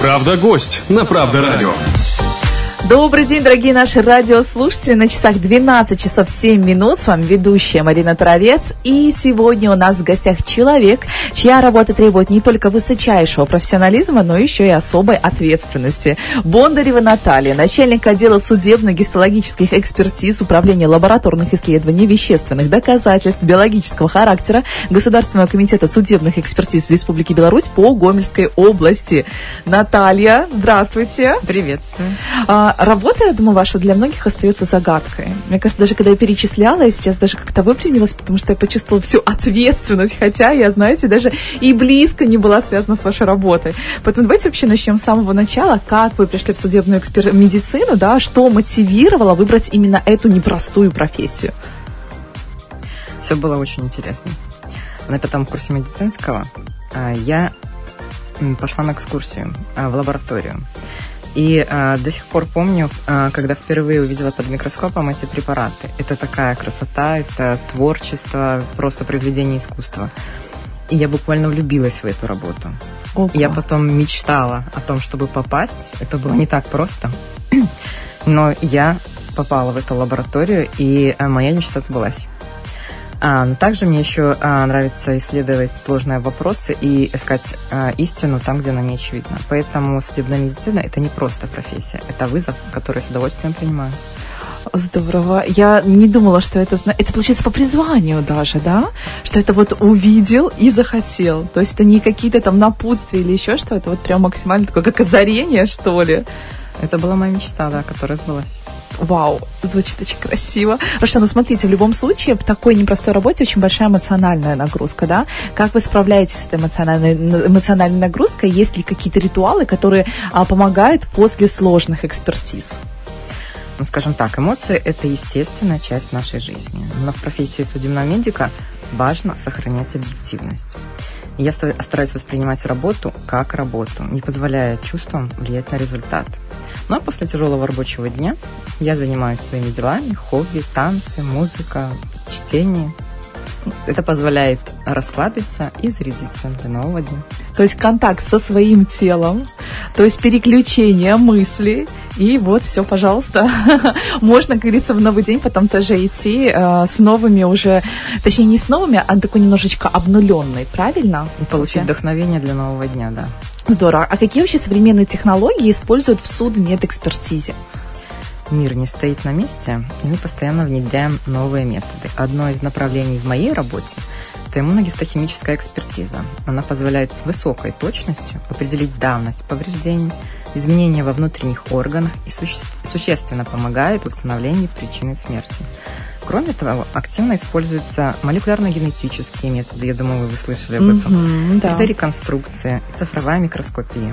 Правда-гость на Правда Радио. Добрый день, дорогие наши радиослушатели. На часах 12 часов 7 минут. С вами ведущая Марина Травец. И сегодня у нас в гостях человек, чья работа требует не только высочайшего профессионализма, но еще и особой ответственности. Бондарева Наталья, начальник отдела судебно-гистологических экспертиз Управления лабораторных исследований вещественных доказательств биологического характера Государственного комитета судебных экспертиз Республики Беларусь по Гомельской области. Наталья, здравствуйте. Приветствую. Работа, я думаю, ваша для многих остается загадкой. Мне кажется, даже когда я перечисляла, я сейчас даже как-то выпрямилась, потому что я почувствовала всю ответственность, хотя я, знаете, даже и близко не была связана с вашей работой. Поэтому давайте вообще начнем с самого начала. Как вы пришли в судебную медицину, да, что мотивировало выбрать именно эту непростую профессию? Все было очень интересно. На 5-м курсе медицинского я пошла на экскурсию в лабораторию. И до сих пор помню, когда впервые увидела под микроскопом эти препараты. Это такая красота, это творчество, просто произведение искусства. И я буквально влюбилась в эту работу. Опа. Я потом мечтала о том, чтобы попасть. Это было не так просто. Но я попала в эту лабораторию, и моя мечта сбылась. Но также мне еще нравится исследовать сложные вопросы и искать истину там, где она не очевидна. Поэтому судебная медицина – это не просто профессия, это вызов, который с удовольствием принимаю. Здорово. Я не думала, что это получается по призванию даже, да? Что это вот увидел и захотел. То есть это не какие-то там напутствия или еще что-то, это вот прям максимально такое, как озарение, что ли. Это была моя мечта, да, которая сбылась. Вау, звучит очень красиво. Хорошо, ну смотрите, в любом случае в такой непростой работе очень большая эмоциональная нагрузка, да? Как вы справляетесь с этой эмоциональной нагрузкой? Есть ли какие-то ритуалы, которые помогают после сложных экспертиз? Ну, скажем так, эмоции – это естественная часть нашей жизни. Но в профессии судебного медика важно сохранять объективность. И я стараюсь воспринимать работу как работу, не позволяя чувствам влиять на результат. Ну а после тяжелого рабочего дня я занимаюсь своими делами, хобби, танцы, музыка, чтение. Это позволяет расслабиться и зарядиться для нового дня. То есть контакт со своим телом, то есть переключение мыслей, и вот все, пожалуйста, можно, как говорится, в новый день потом тоже идти с новыми уже, точнее не с новыми, а такой немножечко обнуленной, правильно? И получить вдохновение для нового дня, да. Здорово. А какие вообще современные технологии используют в судмедэкспертизе? Мир не стоит на месте, и мы постоянно внедряем новые методы. Одно из направлений в моей работе – это иммуногистохимическая экспертиза. Она позволяет с высокой точностью определить давность повреждений, изменения во внутренних органах и существенно помогает в установлении причины смерти. Кроме того, активно используются молекулярно-генетические методы, я думаю, вы слышали об этом. Да. Это реконструкция и цифровая микроскопия.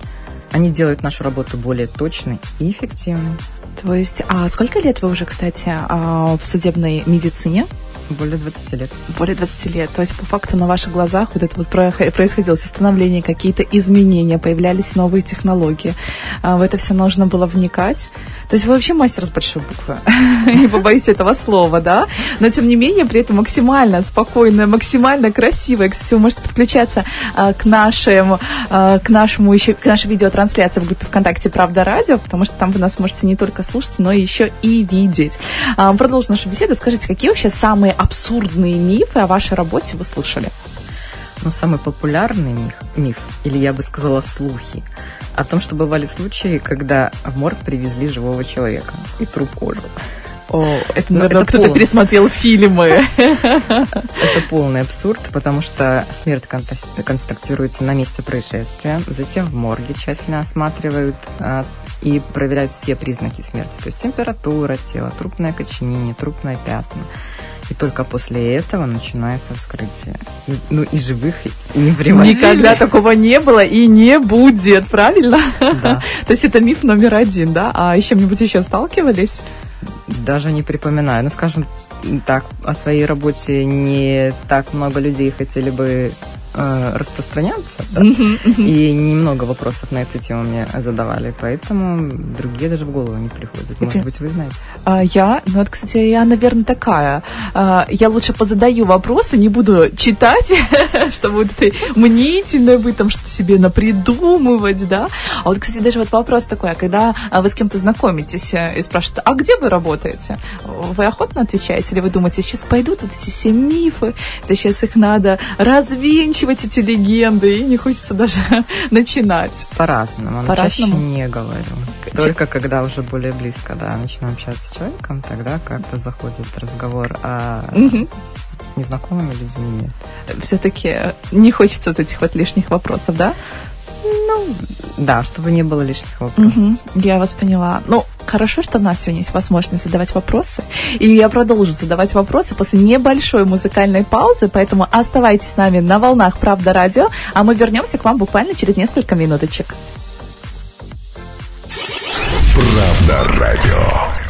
Они делают нашу работу более точной и эффективной. То есть, а сколько лет вы уже, кстати, в судебной медицине? Более 20 лет. Более 20 лет. То есть, по факту, на ваших глазах вот это вот происходило становление, какие-то изменения, появлялись новые технологии. В это все нужно было вникать. То есть вы вообще мастер с большой буквы. Не побоюсь этого слова, да? Но, тем не менее, при этом максимально спокойная, максимально красивая. Кстати, вы можете подключаться к нашей видеотрансляции в группе ВКонтакте «Правда Радио», потому что там вы нас можете не только слушать, но еще и видеть. Продолжим нашу беседу. Скажите, какие вообще самые абсурдные мифы о вашей работе вы слышали? Ну, самый популярный миф, или я бы сказала слухи, о том, что бывали случаи, когда в морг привезли живого человека и труп ожил. Это, наверное, кто-то пересмотрел фильмы. Это полный абсурд, потому что смерть констатируется на месте происшествия, затем в морге тщательно осматривают и проверяют все признаки смерти, то есть температура тела, трупное окоченение, трупные пятна. И только после этого начинается вскрытие. Ну, и живых, и не привозили. Никогда такого не было и не будет, правильно? Да. То есть это миф номер 1, да? А с чем-нибудь еще сталкивались? Даже не припоминаю. Ну, скажем так, о своей работе не так много людей хотели бы распространяться, да? И немного вопросов на эту тему мне задавали, поэтому другие даже в голову не приходят. Может быть, вы знаете. Кстати, я, наверное, такая. Я лучше позадаю вопросы, не буду читать, чтобы вот этой мнительной вы там что-то себе напридумывать, да. А вот, кстати, даже вот вопрос такой, когда вы с кем-то знакомитесь и спрашивают, а где вы работаете? Вы охотно отвечаете? Или вы думаете, сейчас пойдут вот эти все мифы, да сейчас их надо развенчивать, эти легенды, и не хочется даже начинать? По-разному. Чаще не говорю. Только когда уже более близко, да, начну общаться с человеком, тогда как-то заходит разговор с незнакомыми людьми. Нет. Все-таки не хочется вот этих вот лишних вопросов, да? Да, чтобы не было лишних вопросов. Я вас поняла. Хорошо, что у нас сегодня есть возможность задавать вопросы. И я продолжу задавать вопросы после небольшой музыкальной паузы, поэтому оставайтесь с нами на волнах Правда Радио, а мы вернемся к вам буквально через несколько минуточек. Правда Радио.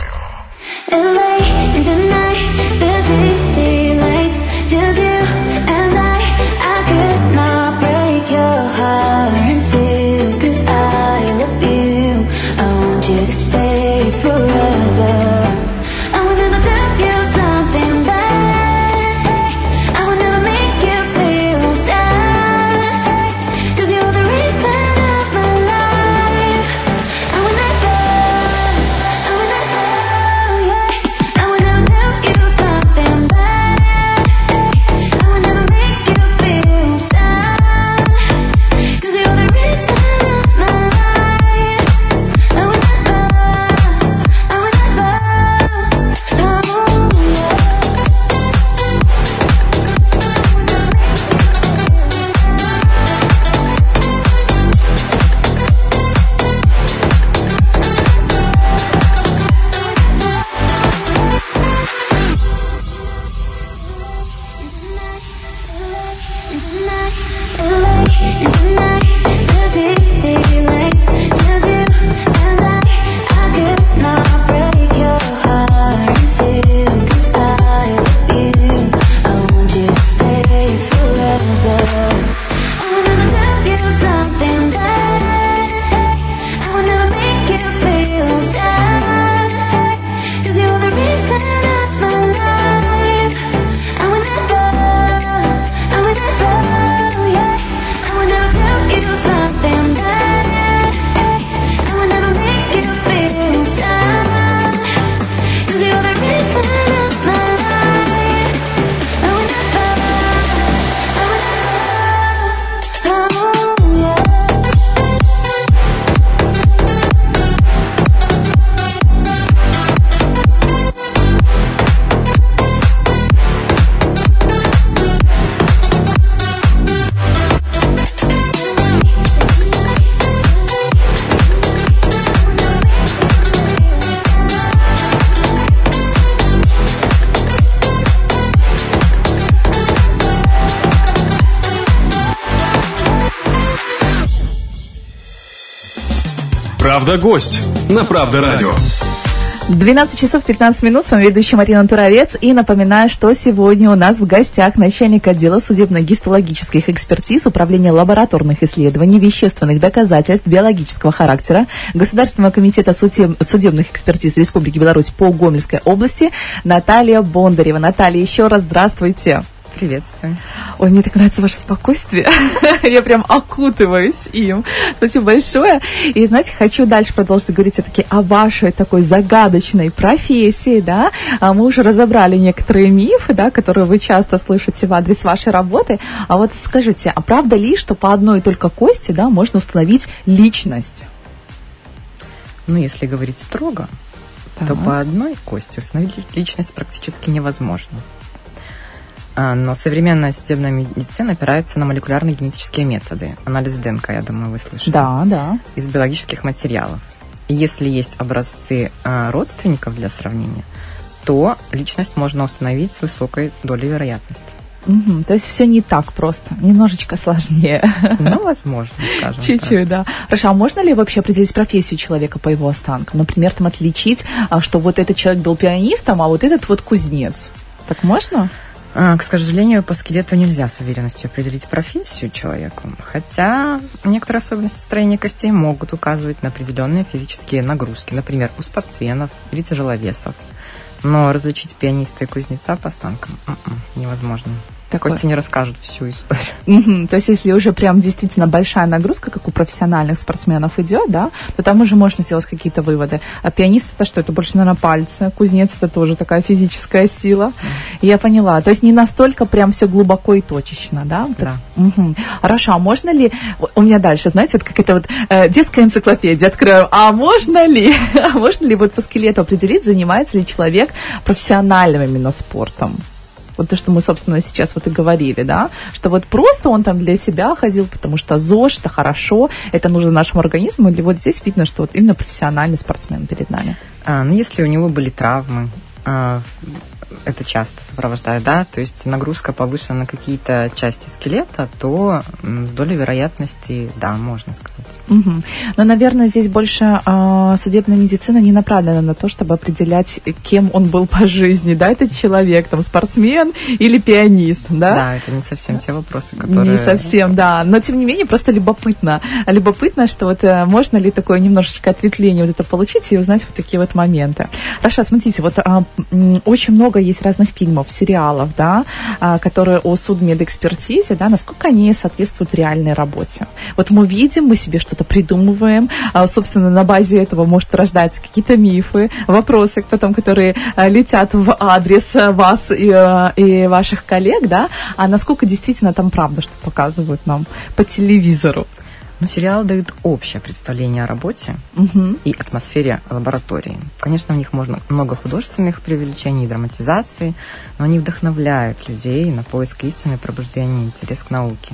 Правда-гость на Правда Радио. 12 часов 15 минут, с вами ведущая Марина Туровец. И напоминаю, что сегодня у нас в гостях начальник отдела судебно-гистологических экспертиз Управления лабораторных исследований, вещественных доказательств биологического характера Государственного комитета судебных экспертиз Республики Беларусь по Гомельской области Наталья Бондарева. Наталья, еще раз здравствуйте. Приветствую. Ой, мне так нравится ваше спокойствие. Я прям окутываюсь им. Спасибо большое. И, знаете, хочу дальше продолжить говорить все-таки о вашей такой загадочной профессии, да. Мы уже разобрали некоторые мифы, да, которые вы часто слышите в адрес вашей работы. А вот скажите, а правда ли, что по одной только кости, да, можно установить личность? Если говорить строго, то по одной кости установить личность практически невозможно. Но современная судебная медицина опирается на молекулярные генетические методы. Анализ ДНК, я думаю, вы слышали. Да. Из биологических материалов. И если есть образцы родственников для сравнения, то личность можно установить с высокой долей вероятности. То есть все не так просто, немножечко сложнее. Возможно, скажем чуть-чуть, так. Да. Хорошо, а можно ли вообще определить профессию человека по его останкам? Например, там отличить, что вот этот человек был пианистом, а вот этот вот кузнец. Так можно? К сожалению, по скелету нельзя с уверенностью определить профессию человеку, хотя некоторые особенности строения костей могут указывать на определенные физические нагрузки, например, у спортсменов или тяжеловесов. Но различить пианиста и кузнеца по останкам невозможно. Кости не расскажут всю историю. То есть, если уже прям действительно большая нагрузка, как у профессиональных спортсменов идет, да, то там уже можно сделать какие-то выводы. А пианист это что? Это больше, наверное, пальцы. Кузнец это тоже такая физическая сила. Я поняла. То есть не настолько прям все глубоко и точечно, да? Да. Хорошо, а можно ли... У меня дальше, знаете, вот какая-то вот детская энциклопедия открою. А можно ли вот по скелету определить, занимается ли человек профессиональным именно спортом? Вот то, что мы, собственно, сейчас вот и говорили, да, что вот просто он там для себя ходил, потому что ЗОЖ, это хорошо, это нужно нашему организму, или вот здесь видно, что вот именно профессиональный спортсмен перед нами. Если у него были травмы, это часто сопровождает, да, то есть нагрузка повышена на какие-то части скелета, то с долей вероятности, да, можно сказать. Но, наверное, здесь больше судебная медицина не направлена на то, чтобы определять, кем он был по жизни, да, этот человек, там, спортсмен или пианист, да? Да, это не совсем те вопросы, которые... Не совсем, да, но, тем не менее, просто любопытно, что вот можно ли такое немножечко ответвление вот это получить и узнать вот такие вот моменты. Хорошо, смотрите, вот очень много есть разных фильмов, сериалов, да, которые о судмедэкспертизе, да, насколько они соответствуют реальной работе. Вот мы видим, мы себе что-то придумываем, собственно, на базе этого может рождаться какие-то мифы, вопросы потом, которые летят в адрес вас и ваших коллег, да, а насколько действительно там правда, что показывают нам по телевизору. Но сериалы дают общее представление о работе и атмосфере лаборатории. Конечно, в них можно много художественных преувеличений и драматизации, но они вдохновляют людей на поиск истины, пробуждение интерес к науке.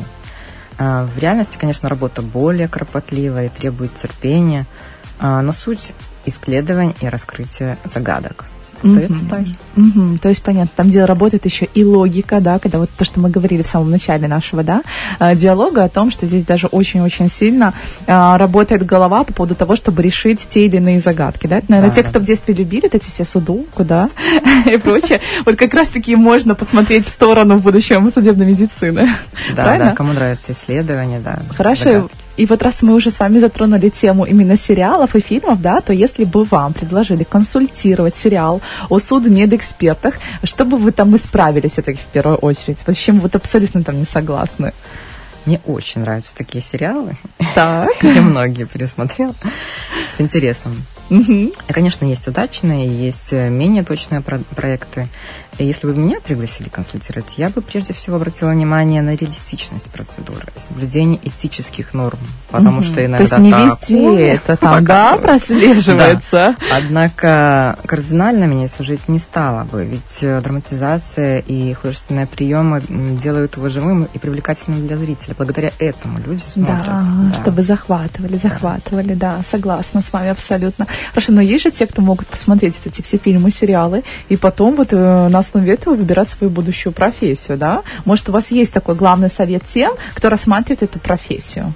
В реальности, конечно, работа более кропотливая и требует терпения, но суть исследований и раскрытия загадок остается так же. То есть, понятно, там где работает еще и логика, да, когда вот то, что мы говорили в самом начале нашего, да, диалога о том, что здесь даже очень-очень сильно работает голова по поводу того, чтобы решить те или иные загадки, да. Это, наверное, кто в детстве любили вот эти все судоку, да, и прочее. Вот как раз-таки можно посмотреть в сторону в будущем судебной медицины. Да, кому нравятся исследования, да. Хорошо. Загадки. И вот раз мы уже с вами затронули тему именно сериалов и фильмов, да, то если бы вам предложили консультировать сериал о судмедэкспертах, что бы вы там исправили все-таки в первую очередь? Вот с чем вы абсолютно там не согласны? Мне очень нравятся такие сериалы. Так. Я многие пересмотрела с интересом. И, конечно, есть удачные, есть менее точные проекты. И если бы меня пригласили консультировать, я бы прежде всего обратила внимание на реалистичность процедуры, соблюдение этических норм, потому что иногда то есть не везде это там, да, прослеживается. Да. Однако кардинально менять сюжет не стало бы, ведь драматизация и художественные приемы делают его живым и привлекательным для зрителя. Благодаря этому люди смотрят. Да, чтобы захватывали, да, согласна с вами абсолютно. Хорошо, но есть же те, кто могут посмотреть эти все фильмы, сериалы, и потом вот на основе этого выбирать свою будущую профессию, да? Может, у вас есть такой главный совет тем, кто рассматривает эту профессию?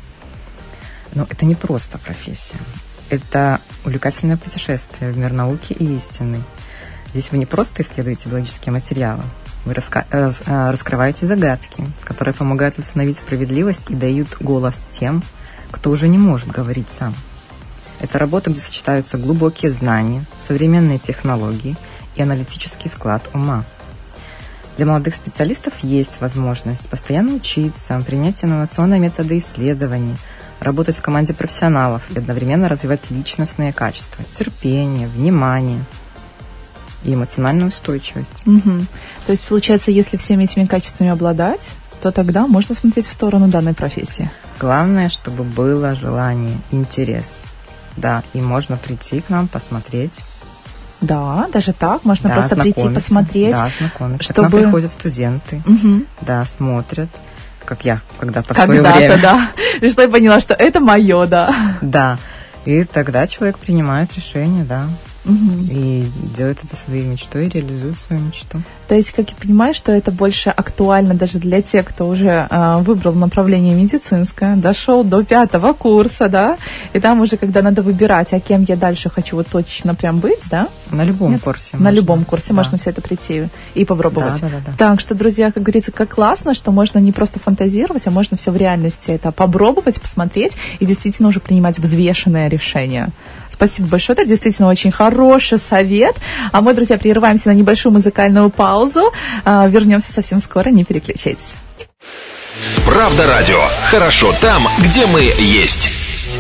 Ну, это не просто профессия. Это увлекательное путешествие в мир науки и истины. Здесь вы не просто исследуете биологические материалы, вы раскрываете загадки, которые помогают установить справедливость и дают голос тем, кто уже не может говорить сам. Это работа, где сочетаются глубокие знания, современные технологии и аналитический склад ума. Для молодых специалистов есть возможность постоянно учиться, принять инновационные методы исследований, работать в команде профессионалов и одновременно развивать личностные качества, терпение, внимание и эмоциональную устойчивость. То есть, получается, если всеми этими качествами обладать, то тогда можно смотреть в сторону данной профессии. Главное, чтобы было желание, интерес. Да, и можно прийти к нам, посмотреть. Да, даже так, можно просто прийти, посмотреть. Да, знакомиться. Чтобы... К нам приходят студенты, да, смотрят, как я когда-то в свое время. Когда-то, да. Пришла и поняла, что это мое, да. Да, и тогда человек принимает решение, да. И делает это своей мечтой, реализует свою мечту. То есть, как я понимаю, что это больше актуально даже для тех, кто уже выбрал направление медицинское, дошел до 5 курса, да, и там уже, когда надо выбирать, а кем я дальше хочу вот точно прям быть, да, На любом курсе. На любом курсе можно все это прийти и попробовать. Да. Так что, друзья, как говорится, как классно, что можно не просто фантазировать, а можно все в реальности это попробовать, посмотреть и действительно уже принимать взвешенное решение. Спасибо большое, это действительно очень хороший совет. А мы, друзья, прерываемся на небольшую музыкальную паузу. Вернемся совсем скоро, не переключайтесь. Правда радио. Хорошо там, где мы есть.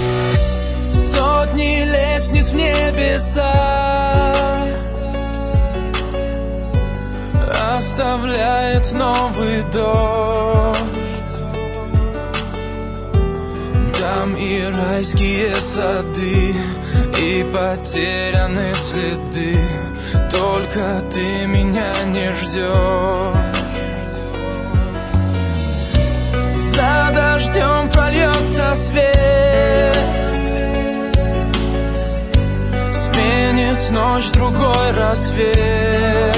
Сотни лестниц в небеса оставляет новый дождь. Там и райские сады, и потеряны следы. Только ты меня не ждешь. За дождем прольется свет, сменит ночь другой рассвет.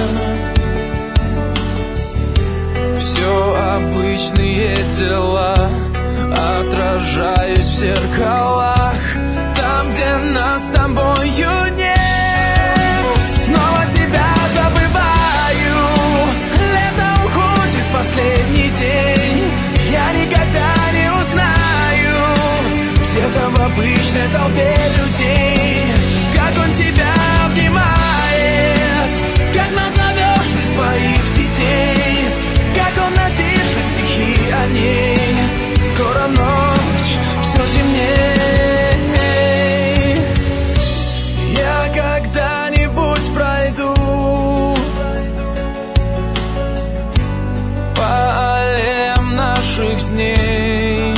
Все обычные дела, отражаюсь в зеркалах, там, где нас с тобою нет. Снова тебя забываю, лето уходит, последний день. Я никогда не узнаю, где-то в обычной толпе людей, как он тебя обнимает, как назовешь ты своих детей, как он напишет стихи о ней. Скоро ночь, все темней. Я когда-нибудь пройду по аллеям наших дней,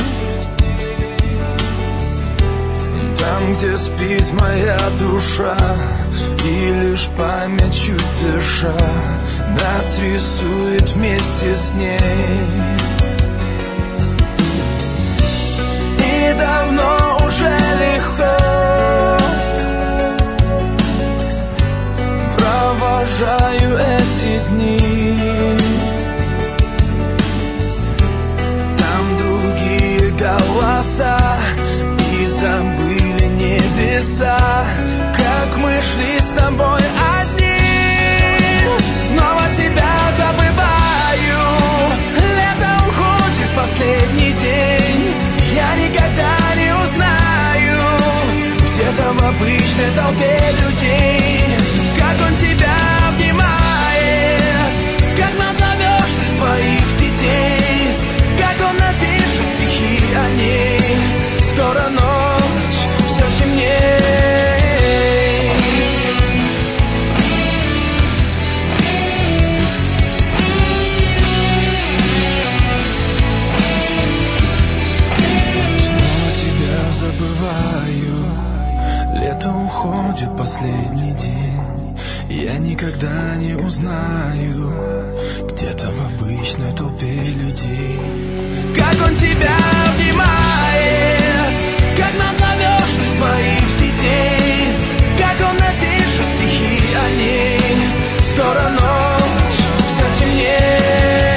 там, где спит моя душа, и лишь память чуть дыша нас рисует вместе с ней. И давно уже легко провожаю эти дни. Там другие голоса, и забыли небеса, как мы шли с тобой одни. Снова тебя забываю, лето уходит, последний день. Я никогда не узнаю, где-то в обычной толпе людей, как он тебя обнимает, как назовешь ты своих детей, как он напишет стихи о ней. Скоро ночь, все темнее. Лето уходит, последний день. Я никогда не узнаю, где-то в обычной толпе людей, как он тебя обнимает, как назовешь ты своих детей, как он напишет стихи о ней. Скоро ночь, все темнее.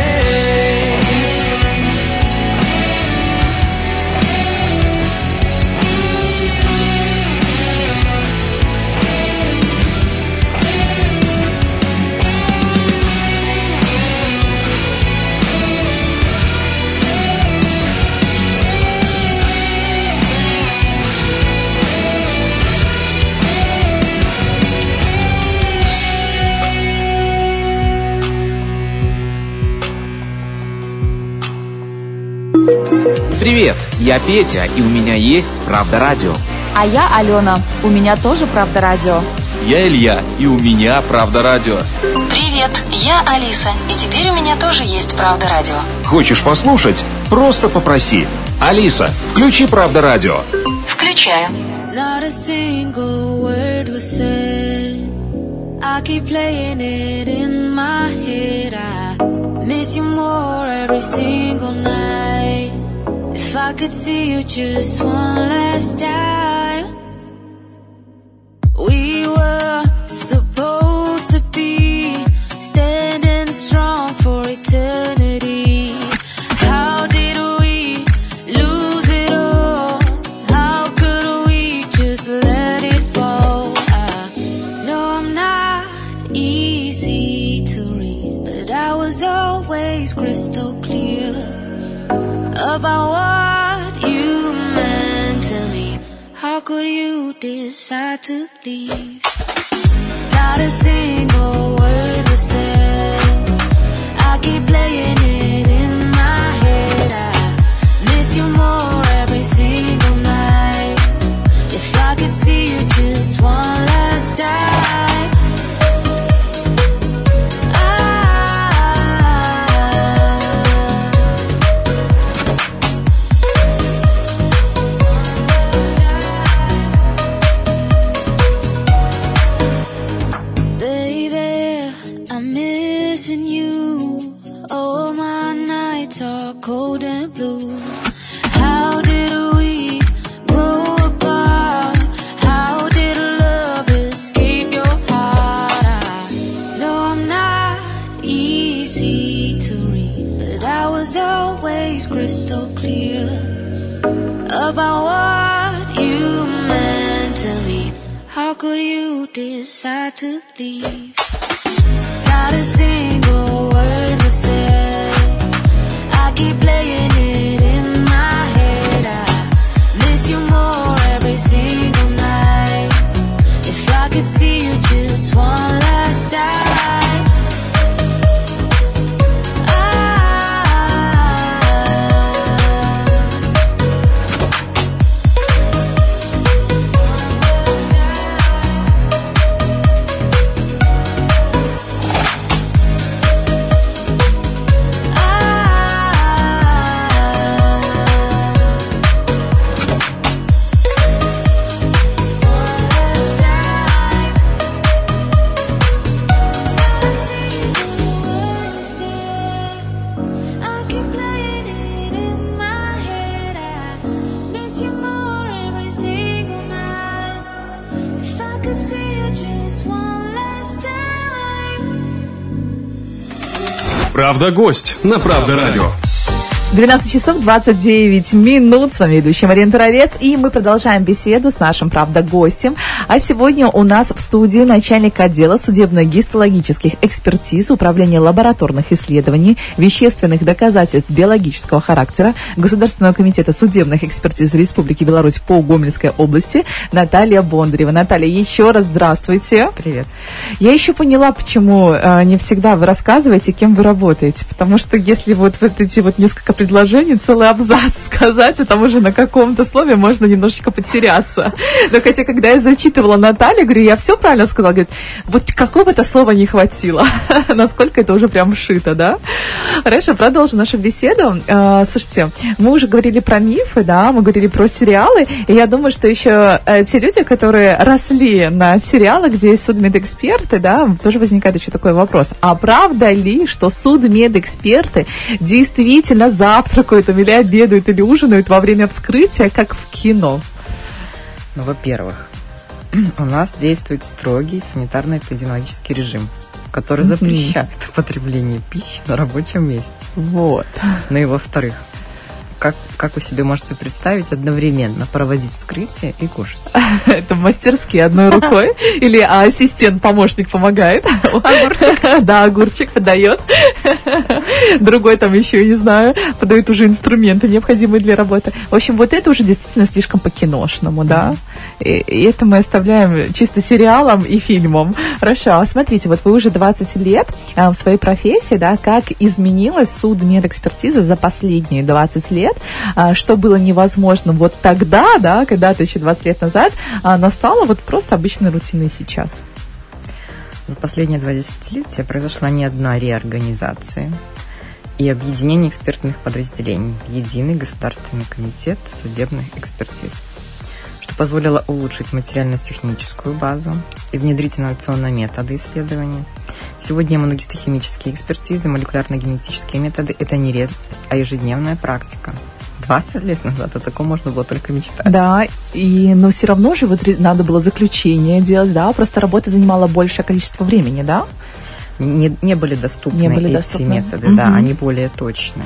Привет, я Петя, и у меня есть Правда радио. А я Алена, у меня тоже Правда радио. Я Илья, и у меня Правда радио. Привет, я Алиса, и теперь у меня тоже есть Правда радио. Хочешь послушать? Просто попроси. Алиса, включи Правда радио. Включаю. Not a single word was said. I keep playing it in my head. I miss you more every single night. If I could see you just one last time. We were supposed to be standing strong for eternity. How did we lose it all? How could we just let it fall? I know I'm not about what you meant to me. How could you decide to leave? Not a single word was said. I keep playing it in my head. I miss you more every single night. If I could see you just one last time. Cold and blue. How did we grow apart? How did love escape your heart? I know I'm not easy to read, but I was always crystal clear about what you meant to me. How could you decide to leave? Not a single word was said. I keep playing it in my head. I miss you more every single night. If I could see you just one last time. Правда, гость на Правда Радио. 12 часов 29 минут. С вами ведущая Марина Туровец. И мы продолжаем беседу с нашим, правда, гостем. А сегодня у нас в студии начальник отдела судебно-гистологических экспертиз, управления лабораторных исследований, вещественных доказательств биологического характера Государственного комитета судебных экспертиз Республики Беларусь по Гомельской области Наталья Бондарева. Наталья, еще раз здравствуйте. Привет. Я еще поняла, почему не всегда вы рассказываете, кем вы работаете. Потому что если вот эти вот несколько предложений, целый абзац сказать, то там уже на каком-то слове можно немножечко потеряться. Но хотя, когда я зачитывала Наталью, говорю, я все правильно сказала? Говорит, вот какого-то слова не хватило. Насколько это уже прям вшито, да? Хорошо, продолжим нашу беседу. Слушайте, мы уже говорили про мифы, да, мы говорили про сериалы, и я думаю, что еще те люди, которые росли на сериалах, где есть судмедэксперты, да, тоже возникает еще такой вопрос. А правда ли, что судмедэксперты действительно завтракают или обедают или ужинают во время вскрытия, как в кино? Ну, во-первых, у нас действует строгий санитарно-эпидемиологический режим, который запрещает употребление пищи на рабочем месте. Вот. Ну и во-вторых, как вы себе можете представить одновременно проводить вскрытие и кушать? Это мастерски одной рукой? Или ассистент, помощник помогает? Огурчик? Да, огурчик подает. Другой там еще, не знаю, подает уже инструменты, необходимые для работы. В общем, вот это уже действительно слишком по-киношному, да? И это мы оставляем чисто сериалам и фильмам. Хорошо, а смотрите, вот вы уже 20 лет в своей профессии, да, как изменилась судмедэкспертиза за последние 20 лет, что было невозможно вот тогда, да, когда-то еще 20 лет назад, но стало вот просто обычной рутиной сейчас. За последние 2 десятилетия произошла не одна реорганизация и объединение экспертных подразделений в единый государственный комитет судебных экспертиз, что позволило улучшить материально-техническую базу и внедрить инновационные методы исследований. Сегодня иммуногистохимические экспертизы, молекулярно-генетические методы – это не редкость, а ежедневная практика. 20 лет назад о таком можно было только мечтать. Да, но все равно же вот надо было заключение делать, да, просто работа занимала большее количество времени, да? Не были доступны эти методы, да, они более точные.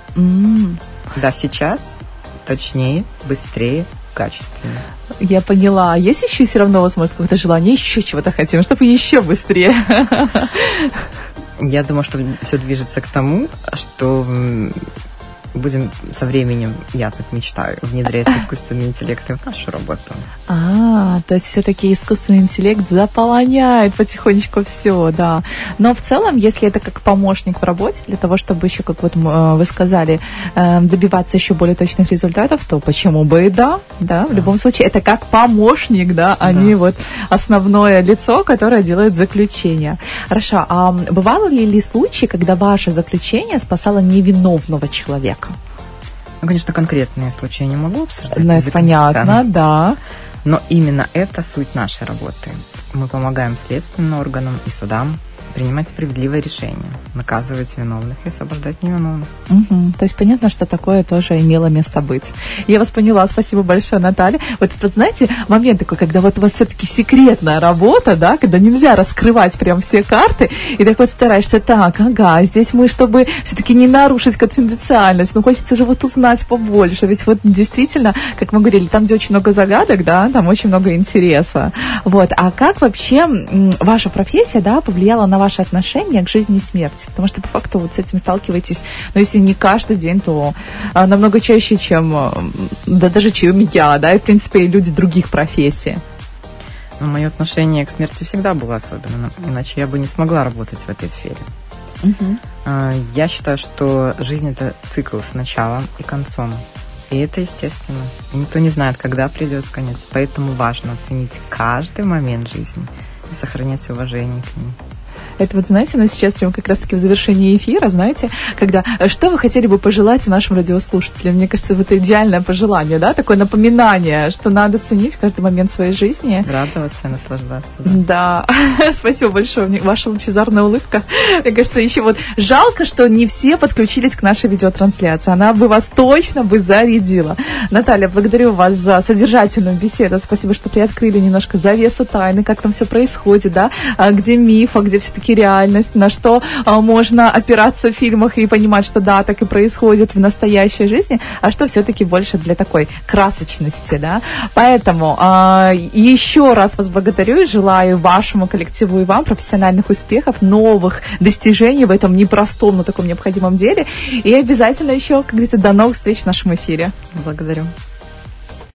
Да, сейчас точнее, быстрее, качественнее. Я поняла. А есть еще все равно, возможно, какое-то желание, еще чего-то хотим, чтобы еще быстрее? Я думаю, что все движется к тому, что будем со временем, я так мечтаю, внедрять искусственный интеллект в нашу работу. То есть все-таки искусственный интеллект заполоняет потихонечку все, да. Но в целом, если это как помощник в работе, для того, чтобы еще, как вот вы сказали, добиваться еще более точных результатов, то почему бы и да, в любом случае, это как помощник, а не вот основное лицо, которое делает заключение. Хорошо, а бывало ли случаи, когда ваше заключение спасало невиновного человека? Ну, конечно, конкретные случаи не могу обсуждать. Ну, это понятно, да. Но именно это суть нашей работы. Мы помогаем следственным органам и судам принимать справедливое решение, наказывать виновных и освобождать невиновных. То есть понятно, что такое тоже имело место быть. Я вас поняла, спасибо большое, Наталья. Вот этот, знаете, момент такой, когда вот у вас все-таки секретная работа, да, когда нельзя раскрывать прям все карты, и так вот стараешься, здесь мы, чтобы все-таки не нарушить конфиденциальность, но хочется же вот узнать побольше, ведь вот действительно, как мы говорили, там, где очень много загадок, да, там очень много интереса. Вот, а как вообще ваша профессия, да, повлияла на ваше отношение к жизни и смерти? Потому что по факту вот с этим сталкиваетесь, но если не каждый день, то намного чаще, чем я, да, и в принципе и люди других профессий. Но мое отношение к смерти всегда было особенным, иначе я бы не смогла работать в этой сфере. Я считаю, что жизнь — это цикл с началом и концом. И это естественно. И никто не знает, когда придет конец. Поэтому важно оценить каждый момент жизни и сохранять уважение к ней. Это вот, знаете, нас сейчас прям как раз-таки в завершении эфира, знаете, когда что вы хотели бы пожелать нашим радиослушателям? Мне кажется, это идеальное пожелание, да, такое напоминание, что надо ценить каждый момент своей жизни. Радоваться, наслаждаться. Да. Спасибо большое. Ваша лучезарная улыбка. Мне кажется, еще вот жалко, что не все подключились к нашей видеотрансляции. Она бы вас точно зарядила. Наталья, благодарю вас за содержательную беседу. Спасибо, что приоткрыли немножко завесу тайны, как там все происходит, да, где миф, а где все-таки реальность, на что можно опираться в фильмах и понимать, что да, так и происходит в настоящей жизни, а что все-таки больше для такой красочности, да. Поэтому еще раз вас благодарю и желаю вашему коллективу и вам профессиональных успехов, новых достижений в этом непростом, но таком необходимом деле. И обязательно еще, как говорится, до новых встреч в нашем эфире. Благодарю.